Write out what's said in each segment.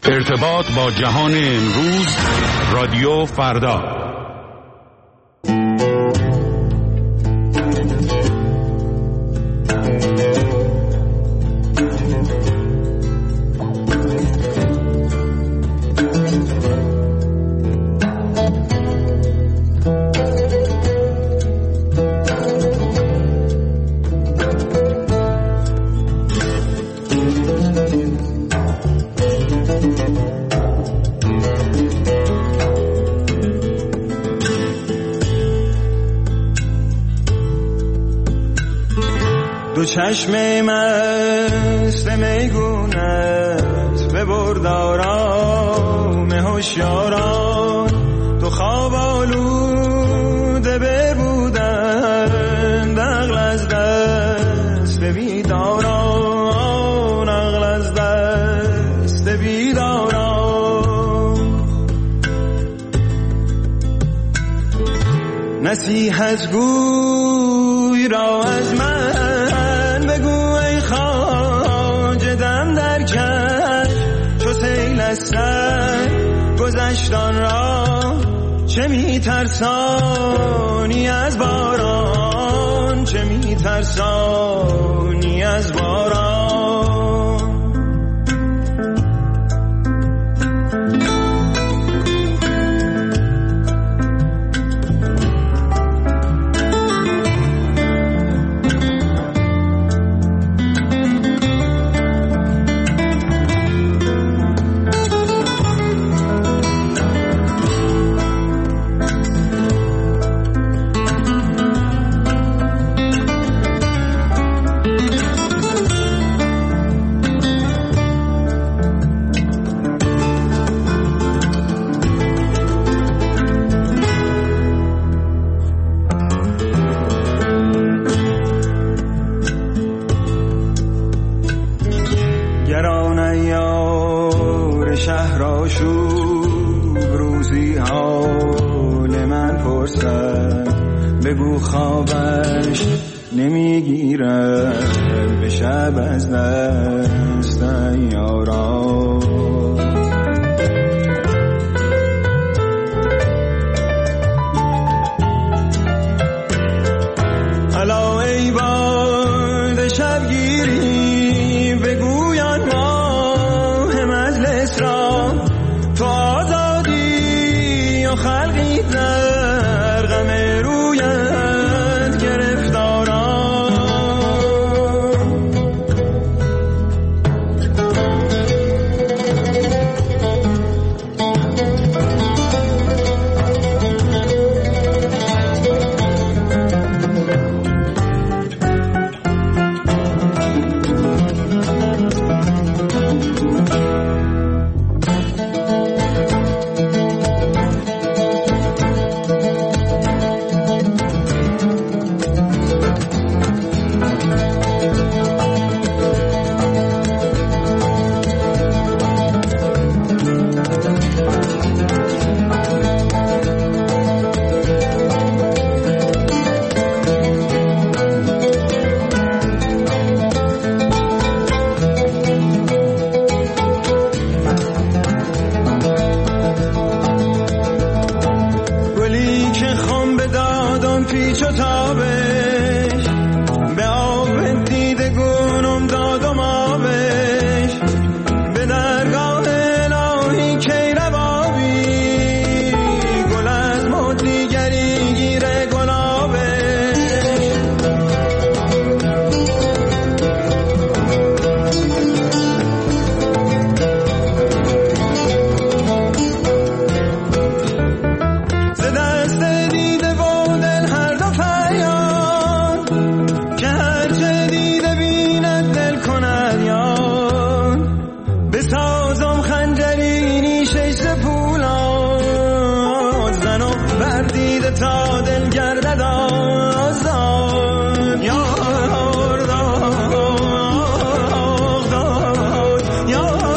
ارتباط با جهان امروز، رادیو فردا. چشم مست میگونت ببرد آرام هوشیاران، تو خواب آلوده ببودن، عقل از دست بیداران، عقل از دست بیداران. نصیحت گوی را از من گذشتان را چه میترسانی از باران، چه میترسانی از باران. بگو خوابش نمیگیره به شب از دست یاران. الا ای باد شبگیری بگویان ماه مجلس را، تو آزادی و خلقی در غم رویت گرفتاران. تا دل گردد آزاد یار داد یار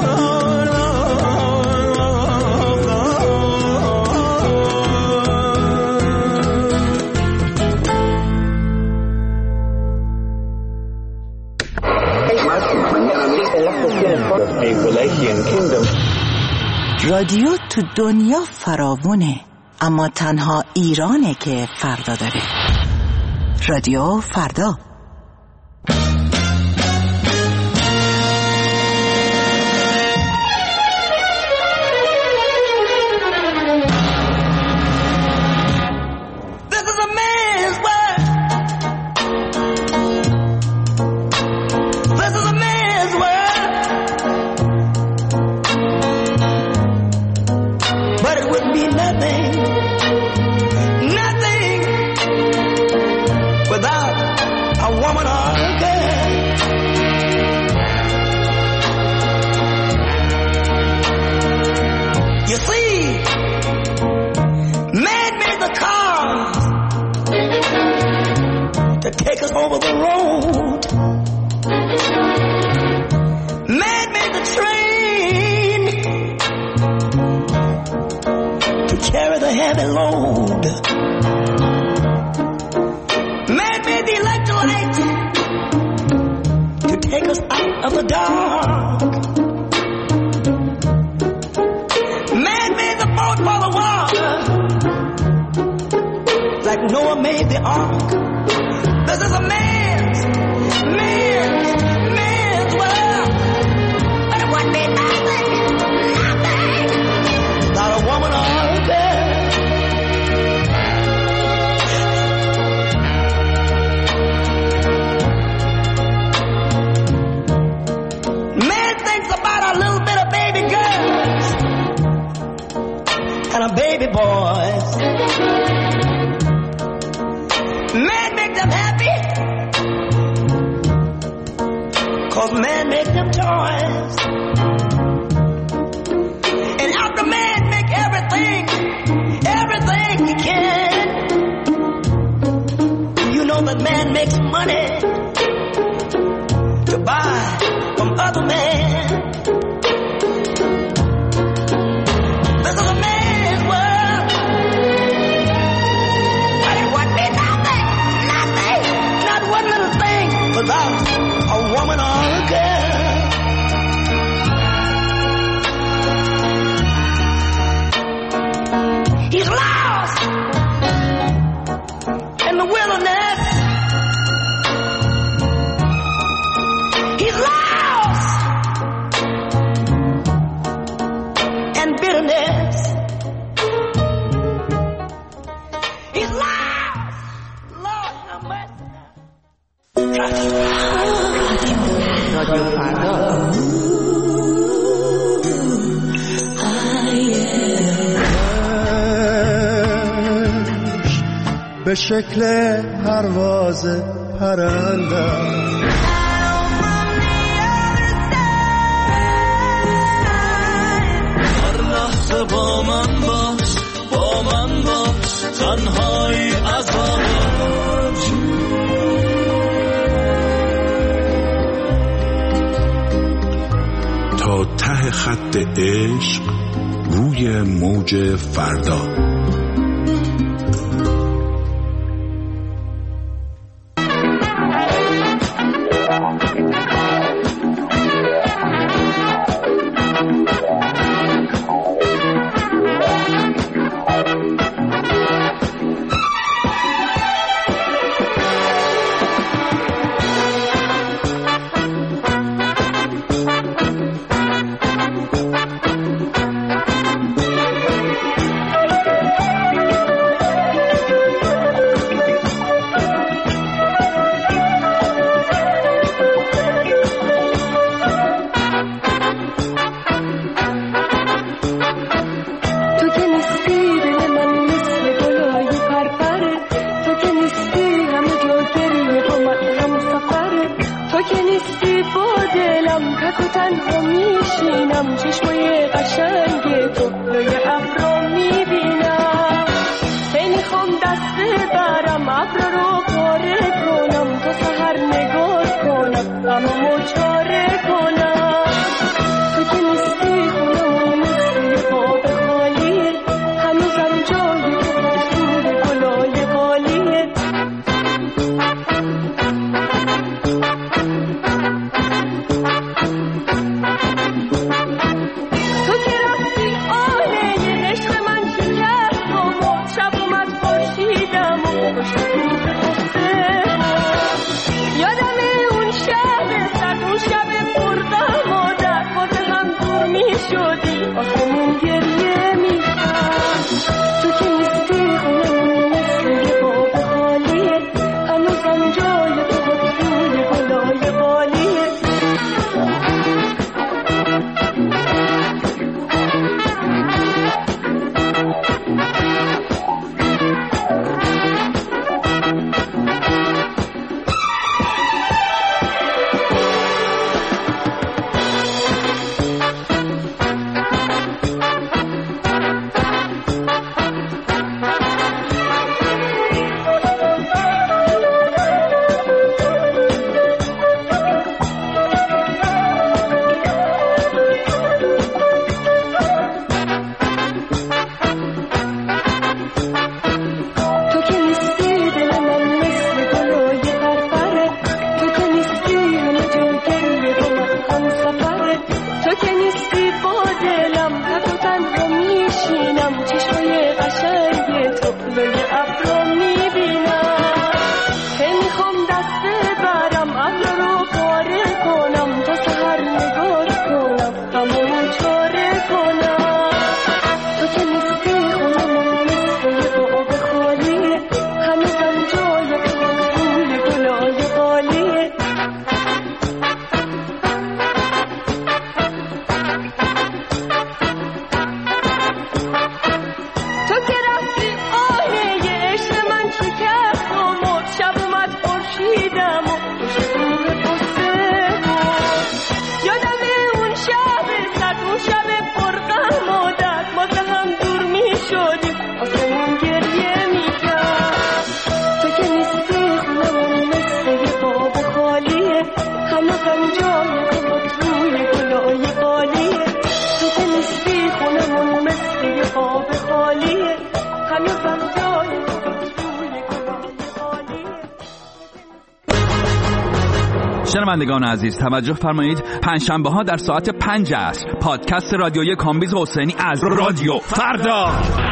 A Wallachian kingdom. رادیو تو دنیا فراوونه، اما تنها ایرانه که فردا داره. رادیو فردا. Take us over the road. Man made the train to carry the heavy load. Man made the electrolyte to take us out of the dark. Man made the boat for the water, like Noah made the ark. This is a man's world. But it wouldn't be nothing without a woman or a girl. Man thinks about a little bit of baby girls and a baby boys. Man make them happy, 'cause man make them toys. And after man make everything he can, you know that man makes money to buy from other men. This is a man's world. But it wouldn't be nothing, not one little thing without a woman or a girl. He's lost in the wilderness. He's lost in bitterness. He's lost. Lord have mercy. رادیو فردا. به شکل پرواز پرنده هر لحظه با من باش تنهایی عذاب تا ته خط عشق روی موج فردا. تو که رفتی تو که نیستی با دلم تک و تنها میشینم چشمای قشنگ تو روی ابرا میبینم میخوام دست برم ابرا رو پاره کنم تا سحر نگاه کنم غممو چاره کنم تو که نیستی خونمون مثل آب خالیه هنوزم جای روی گلای خالیه تو که رفتی آهه عشق من شکست و مرد شب اومد خورشیدم و روح قصه بود یادم اون شب سرد اون شب پرغم و درد ما هم دور می شدیم آسمون گریه می کرد تو که نیستی خونمون مثل یه باب خالیه هنوزم جای گلات روی گلای خالیه تو که نیستی خونمون مثل یه باب خالیه هنوزم جای گلات روی گلای خالیه شنوندگان عزیز توجه فرمایید، پنجشنبه ها در ساعت 5 عصر پادکست رادیویی کامبیز حسینی از رادیو فردا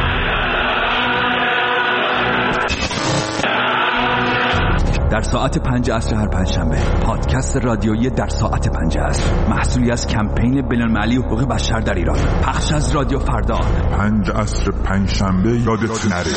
در ساعت 5 عصر هر پنجشنبه پادکست رادیویی در ساعت 5 عصر محصولی از کمپین بین‌المللی حقوق بشر در ایران پخش از رادیو فردا 5 عصر پنجشنبه یادتون نره.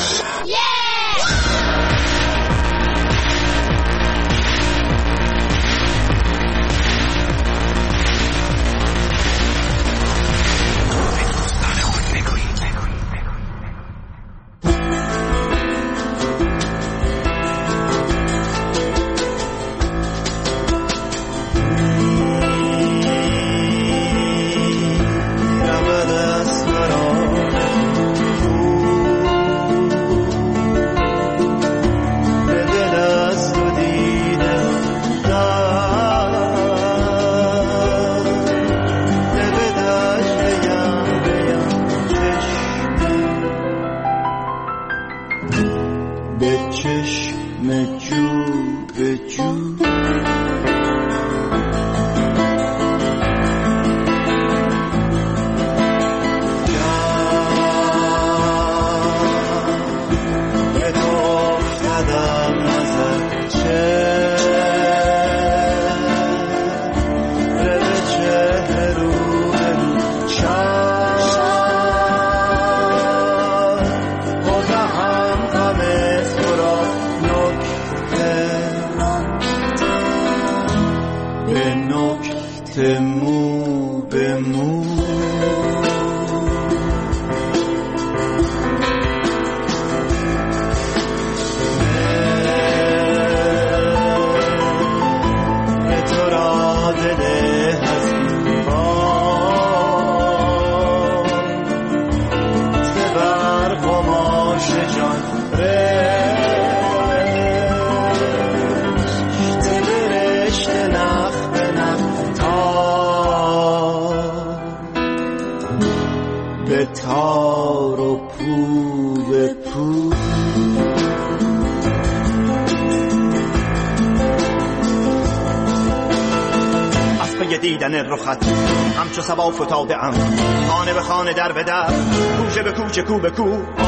دیدن رخت همچو صبا فتاده ام خانه به خانه در به در کوچه به کوچه کو به کو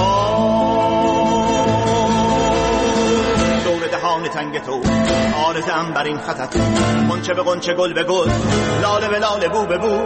دور دهان تنگ تو آرزم بر این خطت قنچه به قنچه گل به گل لاله به لاله بو به بو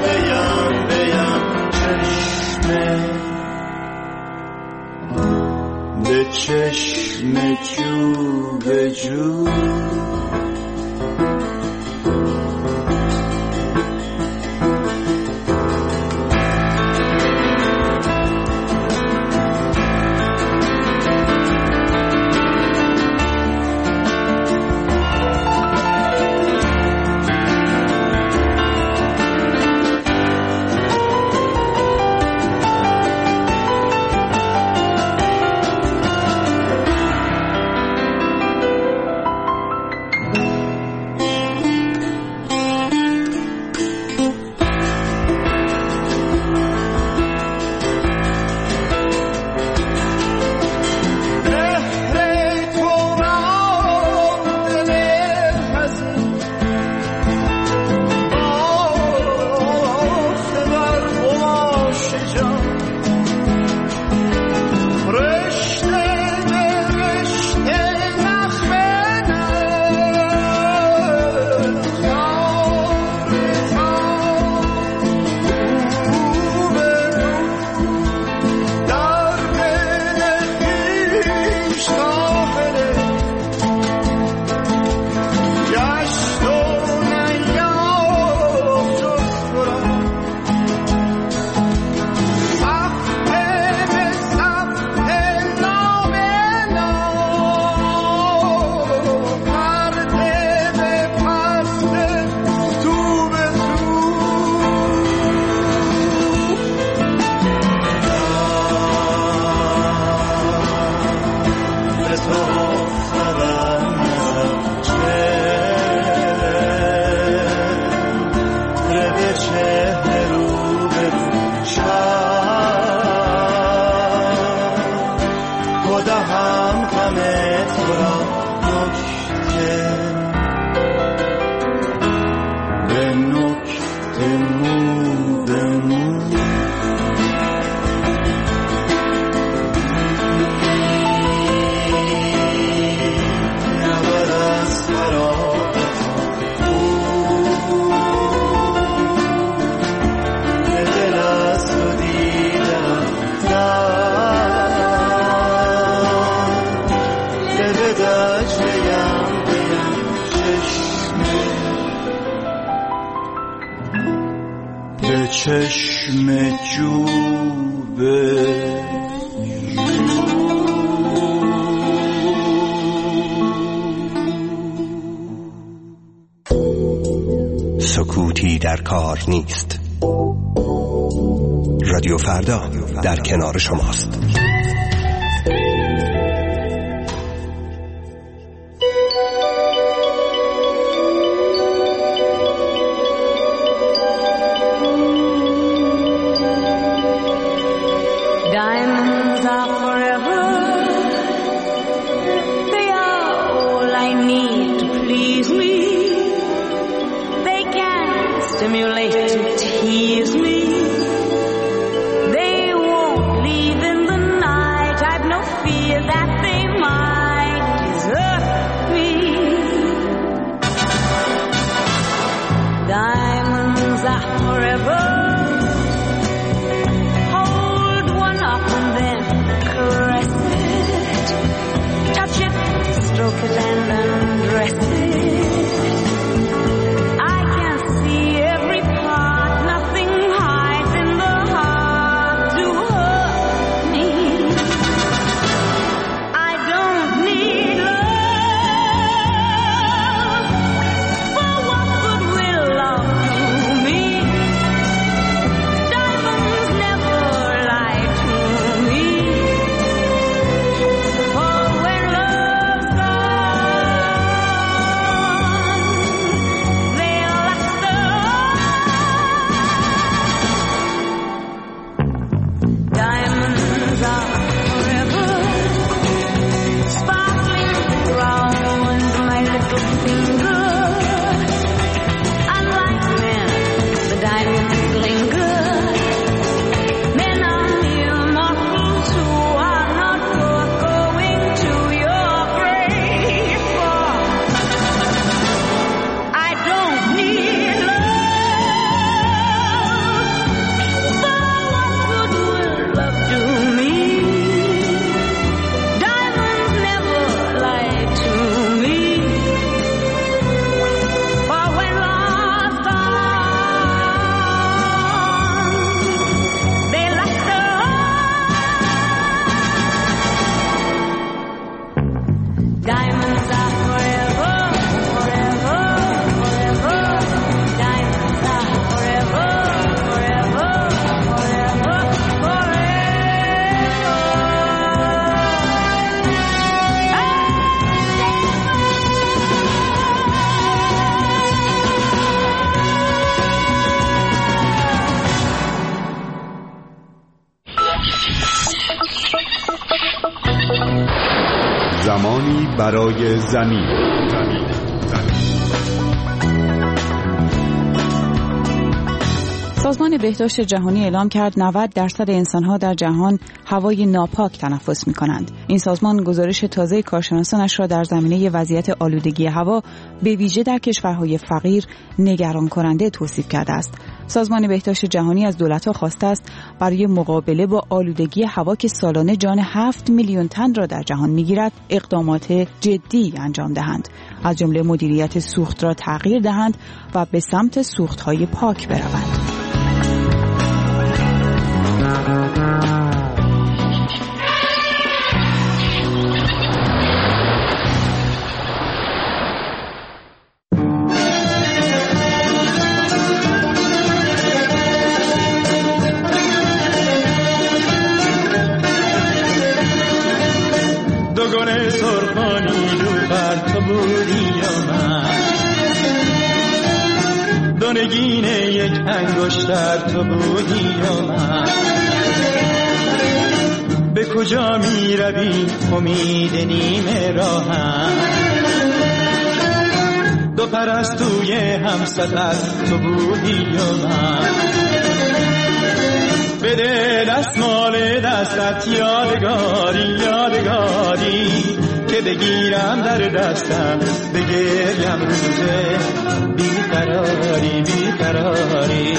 به چشم جو به جو چشم جو به سکوتی در کار نیست. رادیو فردا در کنار شماست. Stimulate to tease me. They won't leave in the night. راهی برای زمین. سازمان بهداشت جهانی اعلام کرد 90% انسان‌ها در جهان هوای ناپاک تنفس می‌کنند. این سازمان گزارش تازه کارشناسانش را در زمینه وضعیت آلودگی هوا به ویژه در کشورهای فقیر نگران کننده توصیف کرده است. سازمان بهداشت جهانی از دولت‌ها خواسته است برای مقابله با آلودگی هوا که سالانه جان 7 میلیون تن را در جهان می‌گیرد اقدامات جدی انجام دهند، از جمله مدیریت سوخت را تغییر دهند و به سمت سوخت‌های پاک بروند. دوگانه سرخانی رو بر تو بودی یا من، دونگین یک انگشتر تو بودی یا من. به کجا می روی امید نیمه راهم، دو پرستوی همسفر تو بودی یا من. بده دستمال دستت یادگاری یادگاری که بگیرم در دستم بگریم روزه بیقراری بیقراری.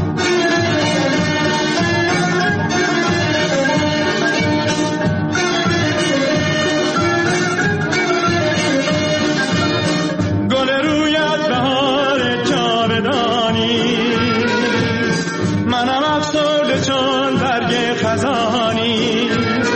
گل رویت بهار جاودانی، منم افسرده چون برگ خزانی.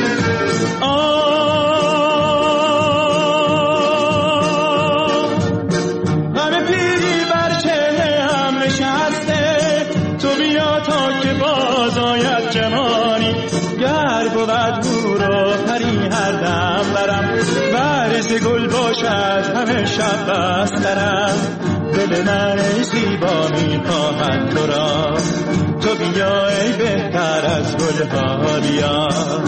غم پیری بر چهره‌ام نشسته، تو بیا تا که باز آید جوانی. گر بود هورا پری هر دم برم، برز گل باشد همه شب بسترم. دل من ای زیبا میخواهد تو را، تو بیا ای بهتر از گلها بیا.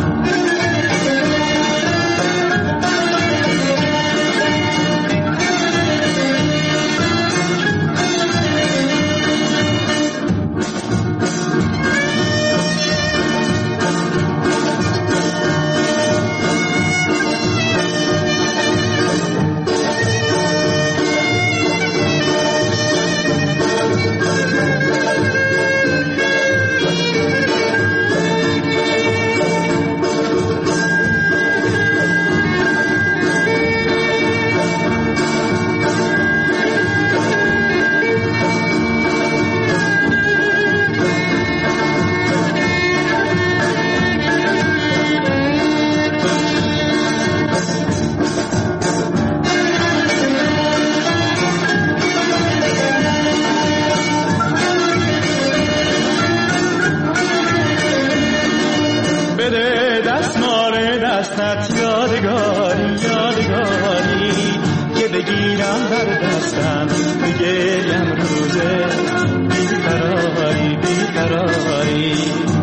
دستت یادگاری یادگاری که بگیرم در دستم بگریم روزه بیقراری بیقراری.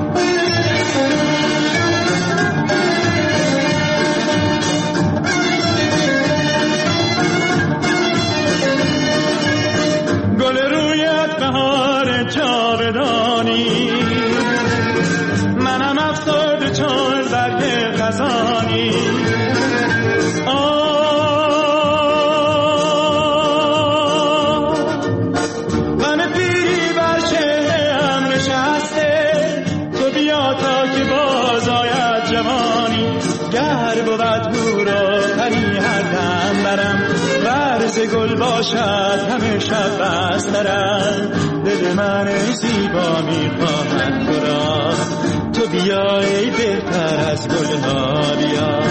گل رویت بهار جاودانی، منم افسرده چون برگ خزانی. غم پیری بر چهره‌ام نشسته، تو بیا تا که باز آید جوانی. گر بود هورا پری هر دم برم، برز گل باشد همه شب بسترم. دل من ای زیبا میخواهد تو را، تو بیا ای بهتر از گلها بیا.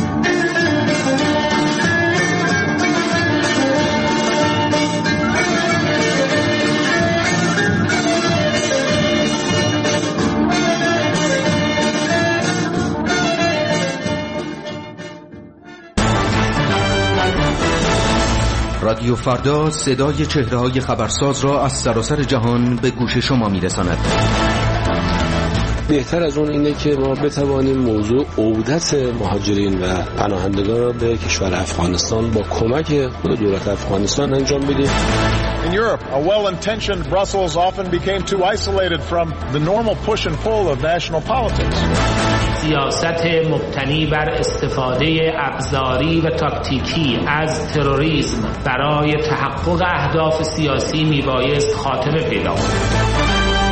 رادیو فردا صدای چهره‌های خبرساز را از سراسر جهان به گوش شما می‌رساند. بهتر از اون اینه که ما بتوانیم موضوع عودت مهاجرین و پناهندگان را به کشور افغانستان با کمک خود دولت افغانستان انجام بدیم. In Europe, a well-intentioned Brussels often became too isolated from the normal push and pull of national politics. سیاست مبتنی بر استفاده ابزاری و تاکتیکی از تروریسم برای تحقق اهداف سیاسی میبایست خاتمه پیدا کند.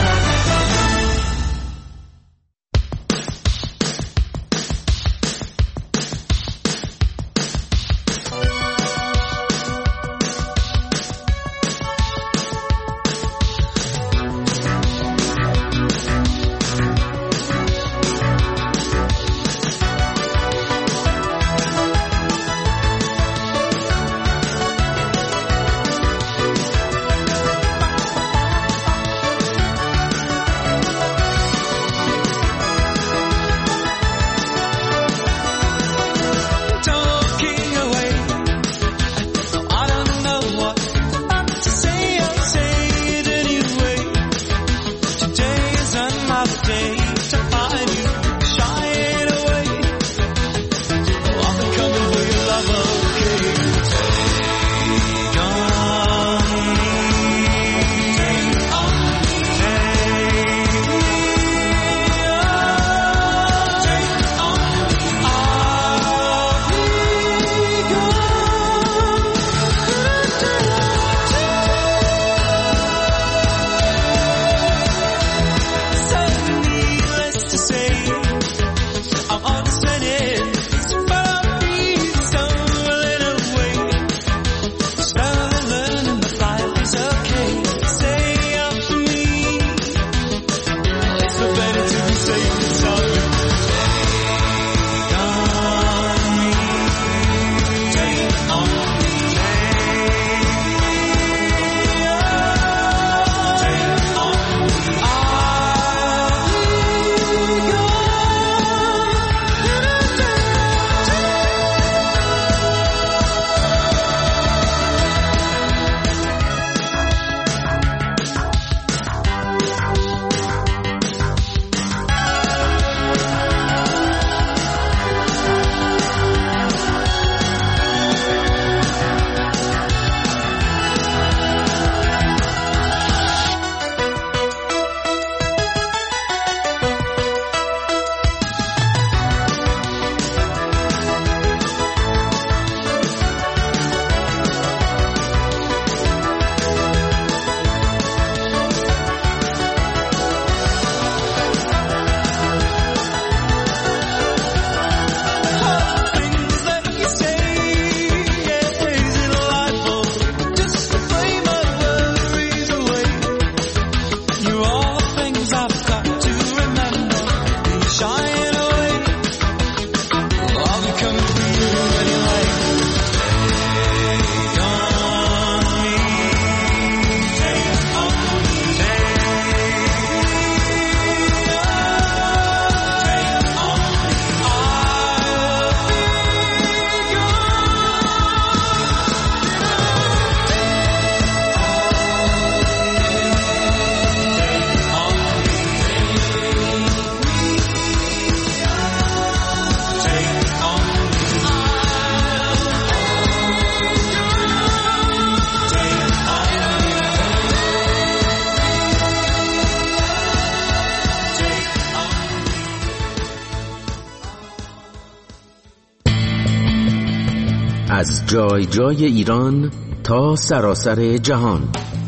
از جای جای ایران تا سراسر جهان.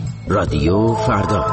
رادیو فردا.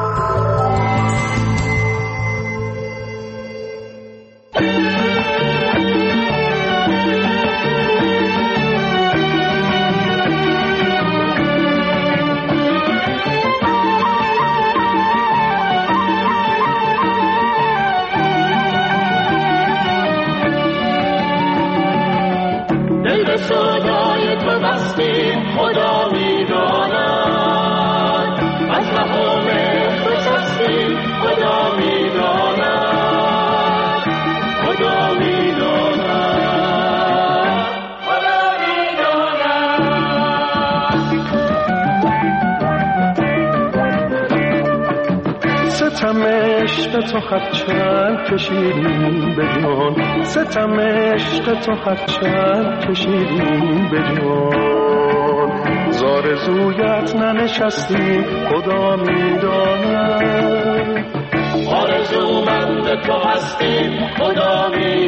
ستم عشق تو هرچند کشیدیم به جان، ستم عشق تو هرچند کشیدیم به جان، زارزویت ننشستیم خدا میداند، آرزومند تو هستیم خدا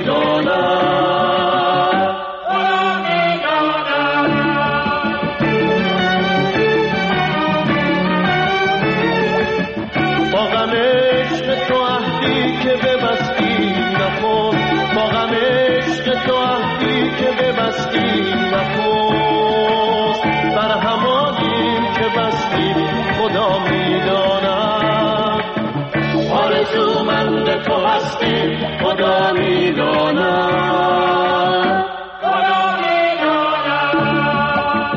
میداند، خدا میداند. با غم عشق تو عهدی که ببستی نکن، با غم عشق تو عهدی که ببستی نکن، بر همانیم که بستی خدا میداند، آرزومند تو هستیم خدا میداند، خدا میداند.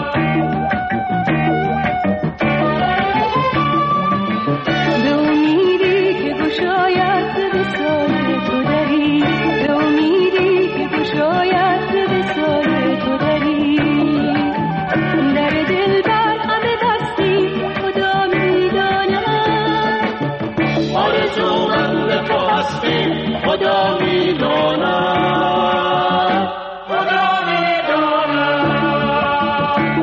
به امیدی که گشاید به سال تو دری، به امیدی که گشاید به سال تو دری، در دل بر همه بستی خدا میداند، آرزومند تو هستیم خدا میداند، خدا میداند.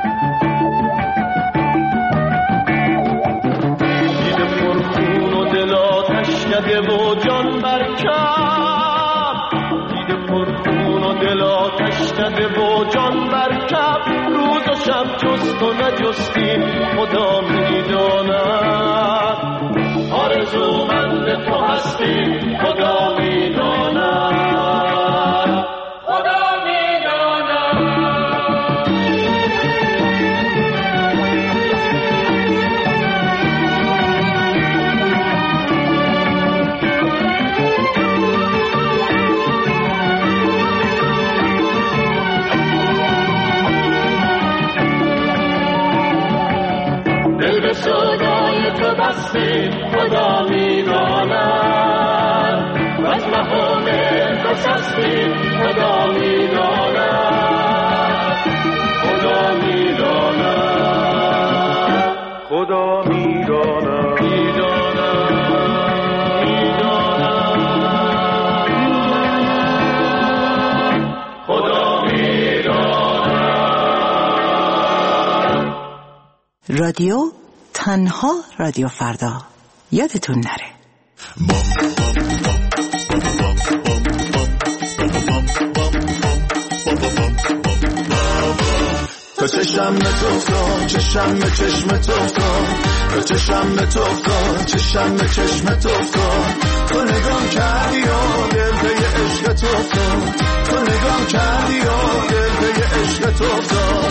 دیده پرخون و دل آتش کده و جان برکب، دیده پرخون و دل آتش کده و جان برکب، روز و شب جست و نجستیم خدا میداند، آرزومند تو هستیم خدا میداند، خدا میداند. دل به سودای تو بستیم خدا میداند، و از مهام تو سستیم خدا میداند، خدا میداند، خدا میداند، میداند، میداند، خدا میداند. رادیو تنها رادیو فردا، یادتون نره. تا چشم به تو افتاد، چشم به چشم تو افتاد، تا چشم به تو افتاد، چشم به چشم تو افتاد، تو نگام کردی و دل به عشق تو افتاد، تو نگام کردی و دل به عشق تو افتاد.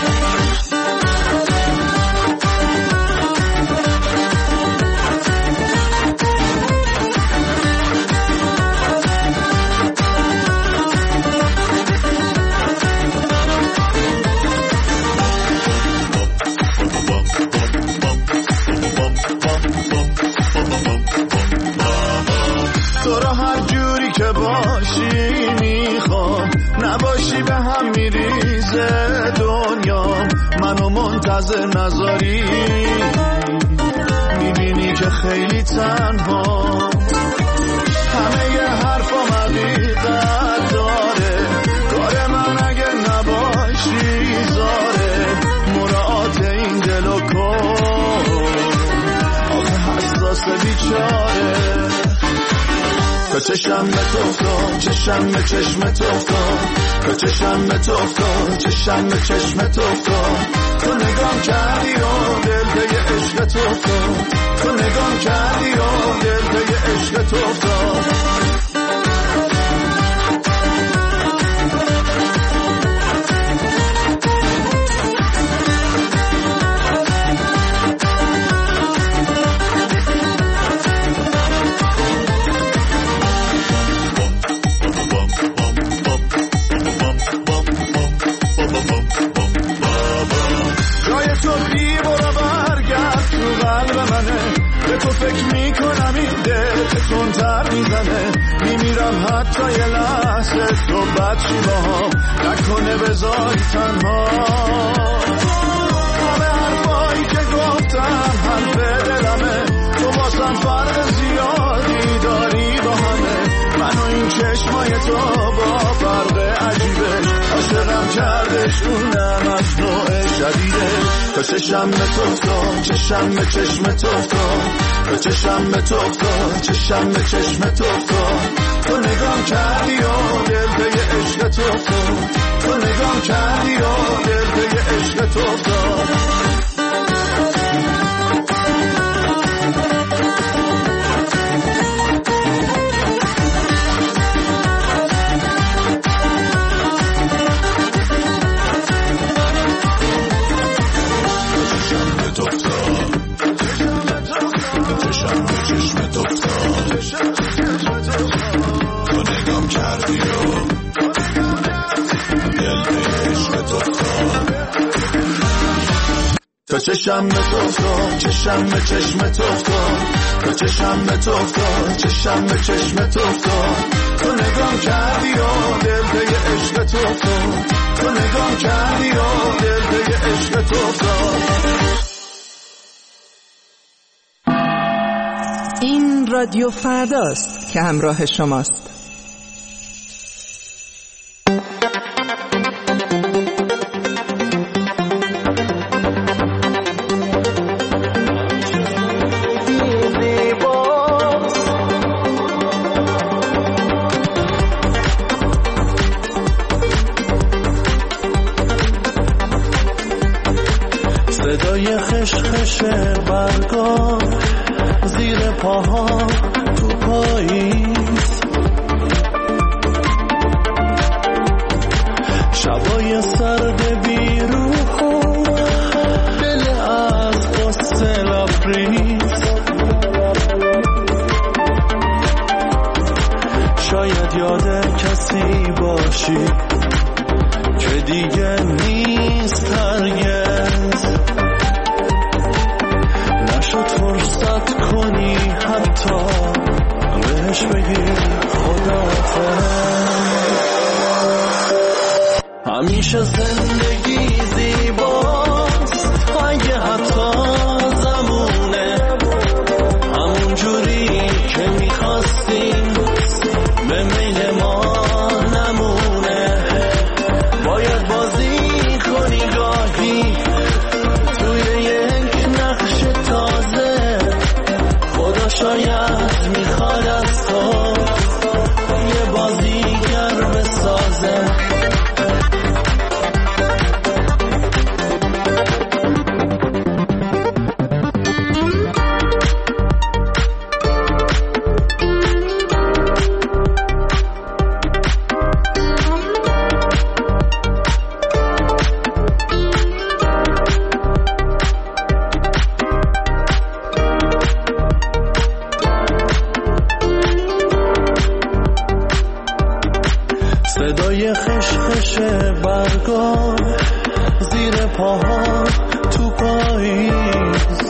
تو را هر جوری که باشی میخوام، نباشی به هم میریزه دنیا، منو منتظر نذاری، میبینی که خیلی تنها، همه ی حرفام حقیقت داره، کار من اگه نباشی زاره، مراعات این دل و کن، آخه حساس بیچاره. تا چشم به تو افتاد، چشم به چشم تو افتاد، تا چشم به تو افتاد، چشم به چشم تو افتاد، تو نگام کردی و دل به عشق تو افتاد، تو نگام کردی و دل به عشق تو افتاد. تو فکر میکنم این دل که تندتر میزنه، میمیرم حتی یه لحظه تو بد چی باهام نکنه بذاری تنها. همه حرفایی که گفتم حرف دلمه، تو واسم فرق زیاد دلشونم از نوع جدیده. تا چشم به تو افتاد، چشم به چشم تو افتاد، تا چشم به تو افتاد، چشم به چشم تو افتاد. تو نگام کردی و دل به عشق تو افتاد، تو نگام کردی و دل به عشق تو افتاد. تا چشم به تو افتاد، چشم به چشم تو افتاد، تا چشم به تو افتاد، چشم به چشم تو افتاد. تو نگام کردی و دل به عشق تو افتاد، تو نگام کردی و دل به عشق تو افتاد. این رادیو فرداست که همراه شماست. صدای خشخش برگا زیر پاها تو پاییز، شبای سرد بیروح و دل از قصه لبریز. شاید یاد کسی باشی که دیگه نیست هرگز، نشد فرصت کنی حتی بهش بگی خداحافظ. همیشه زندگی زیباست اگه حتی زمونه همون جوری که میخواستیم به میل ما نمونه. باید بازی کنی گاهی توی یک نقش تازه، خدا شاید میخواد از تو یه بازیگر بسازه. صدای خشخش برگا زیر پاها تو پاییز،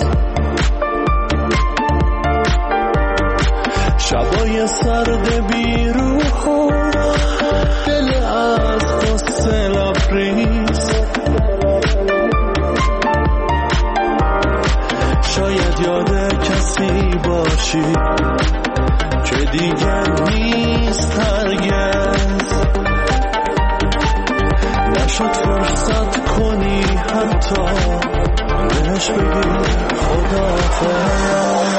شبای سرد بیروح و دل از قصه لبریز. شاید یاد کسی باشی که دیگه نیست هرگز، نشد فرصت کنی حتی بهش بگی خداحافظ.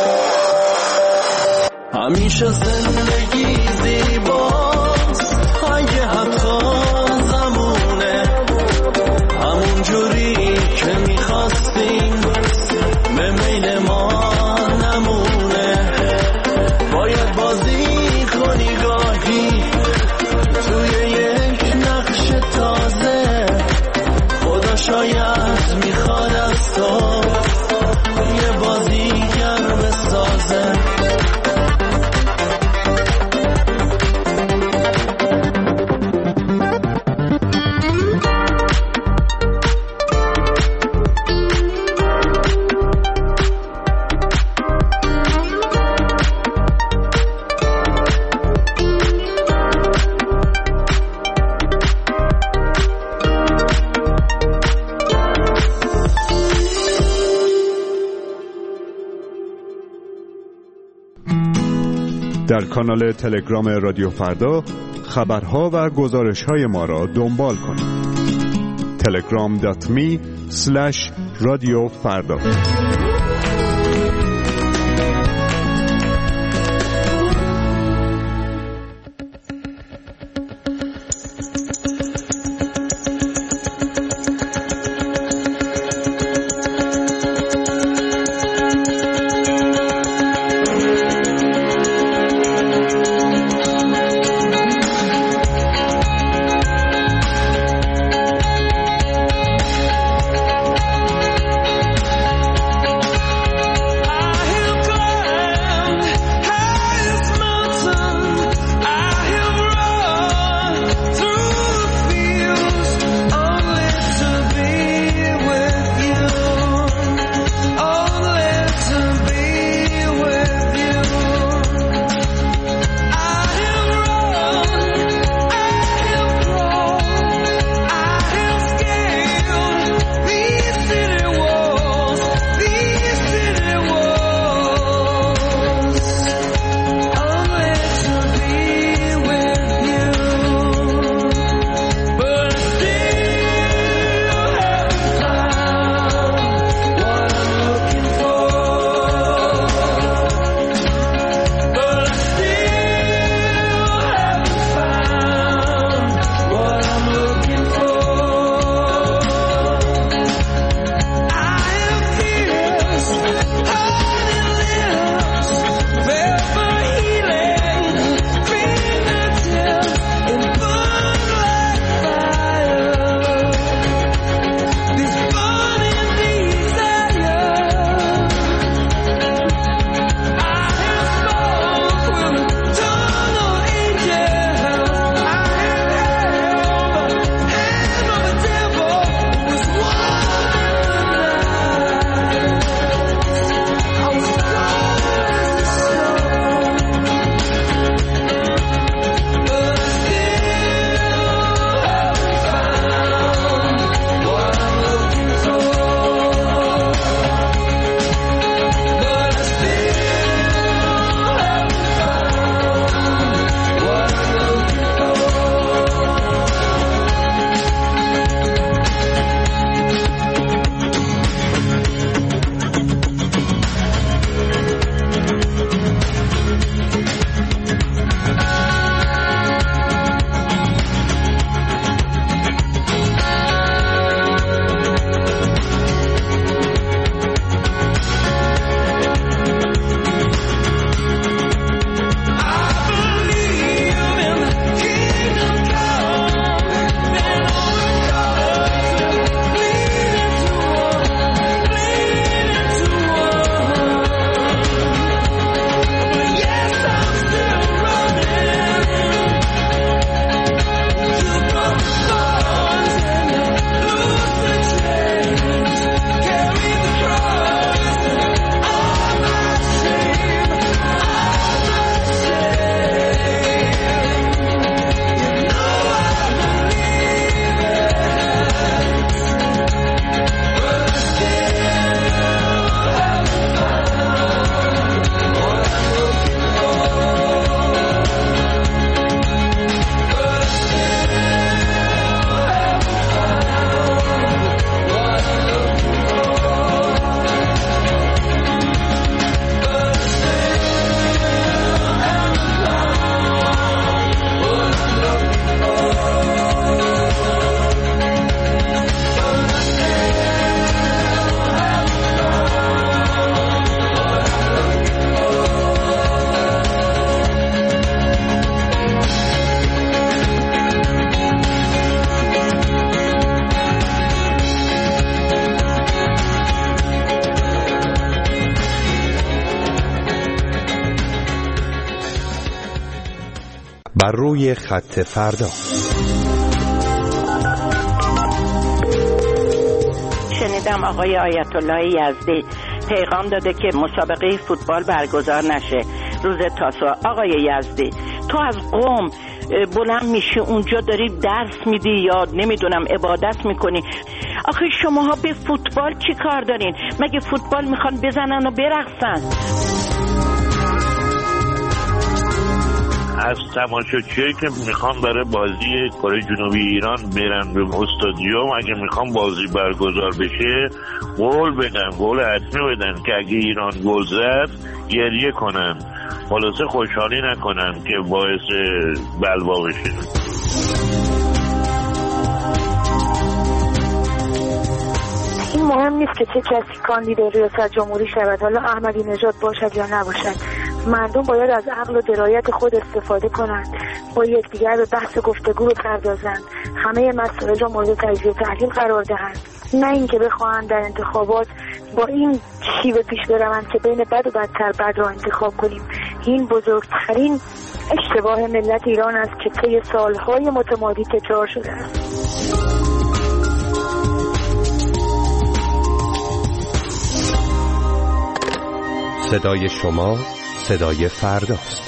همیشه زندگی زیباست اگه حتی زمونه همون جوری که میخواستیم به میل ما نمونه. باید بازی کنی گاهی توی یک نقش تازه، خدا شاید میخواد از تو یه بازیگر بسازه. در کانال تلگرام رادیو فردا خبرها و گزارش‌های ما را دنبال کنید. telegram.me/radiofarda. بر روی خط فردا. شنیدم آقای آیت الله یزدی پیغام داده که مسابقه فوتبال برگزار نشه روز تاسوعا. آقای یزدی تو از قم بلند میشی اونجا داری درس میدی یا نمیدونم عبادت میکنی، آخه شماها به فوتبال چی کار دارین؟ مگه فوتبال میخوان بزنن و برقصن؟ از تماشاچیایی که میخوان برای بازی کره جنوبی ایران برن به استادیوم، اگه میخوان بازی برگزار بشه قول بدن، قول حتمی بدن که اگه ایران گل زد گریه کنن، خلاصه خوشحالی نکنن که باعث بلوا بشه. این مهم نیست که چه کسی کاندید ریاست جمهوری شود، حالا احمدی نژاد باشد یا نباشد. مردم باید از عقل و درایت خود استفاده کنند، با یکدیگر به بحث گفتگو بپردازند، همه مسائل را مورد تجزیه و تحلیل قرار دهند، نه اینکه بخواهند در انتخابات با این شیوه پیش بروند که بین بد و بدتر بد را انتخاب کنیم. این بزرگترین اشتباه ملت ایران است که طی سالهای متمادی تکرار شده است. صدای شما صدای فرداست.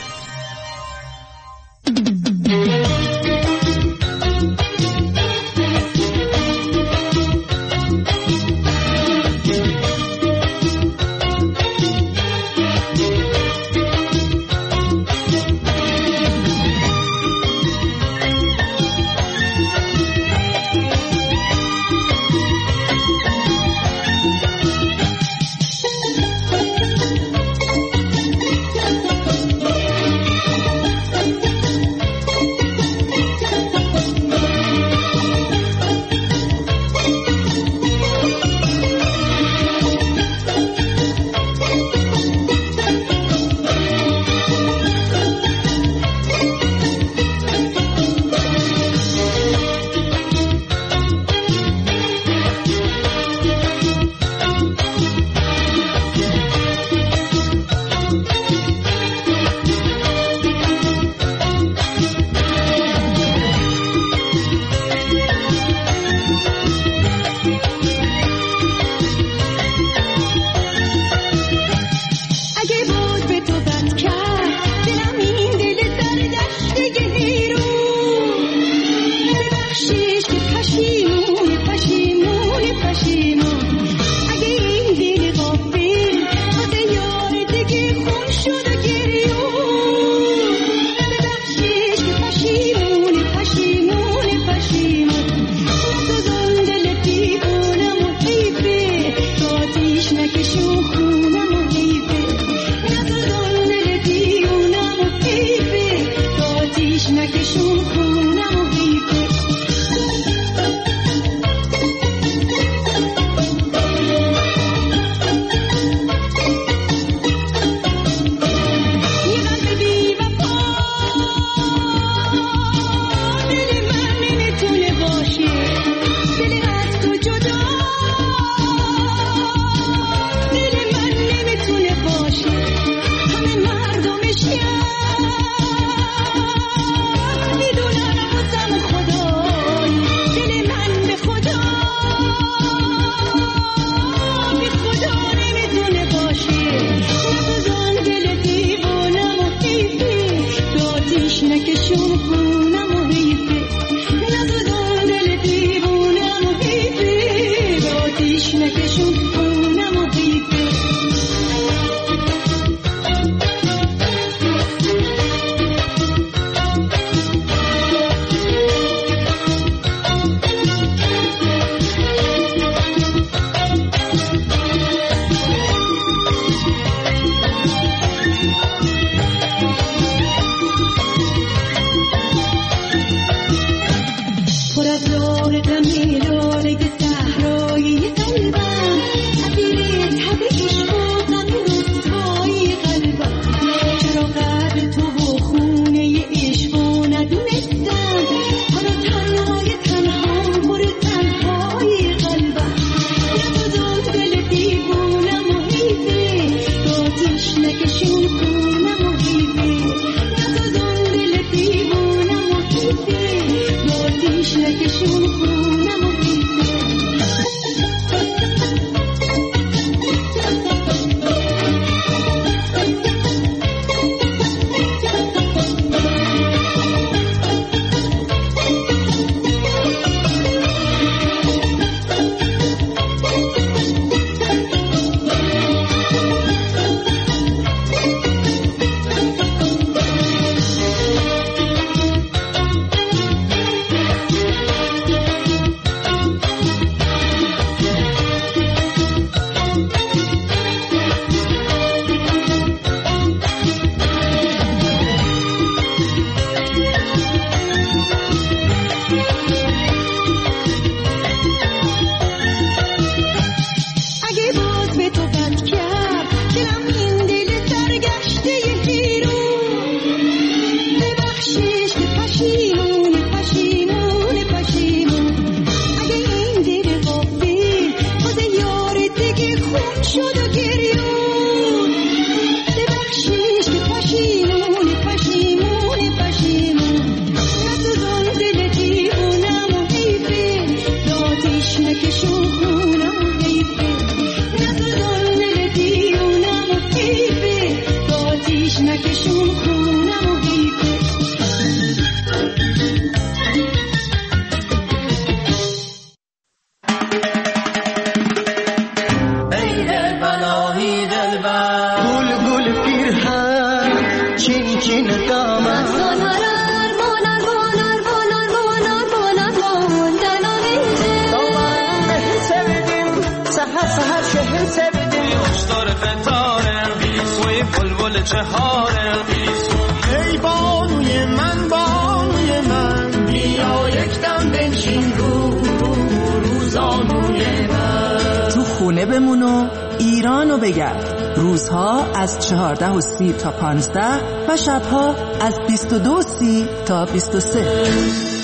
نیکی ندامم سهر شهر سبدیم اشتار فتاره وی بلبل چهاره ای بانوی من بیا یک دم بنشین روزانوی من. تو خونه بمون و ایرانو بگرد. روزها از 14:30 تا 15 و شبها از 22:30 تا 23.